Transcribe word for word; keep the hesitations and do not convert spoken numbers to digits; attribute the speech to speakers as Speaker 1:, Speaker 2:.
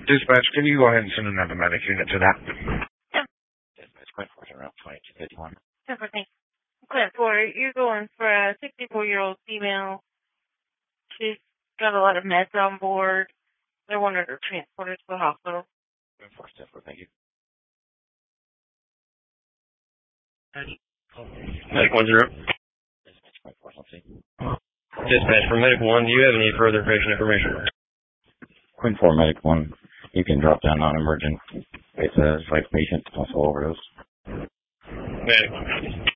Speaker 1: Dispatch, can you go ahead and send another medic unit to that?
Speaker 2: Yeah. Dispatch, Quinn four, around twenty-two fifty-one.
Speaker 3: ten four, thanks. Quinn four, you're going for a sixty-four-year-old female. She's got a lot of meds on board. They're wanting her transported to the hospital.
Speaker 2: Quinn four, ten four, thank you.
Speaker 4: Medic one zero.
Speaker 2: Dispatch, Quinn four, let's see.
Speaker 4: Dispatch for Medic one, do you have any further patient information?
Speaker 2: Quinn four, Medic one, you can drop down non-emergent. It's a psych patient, also overdose.
Speaker 4: Medic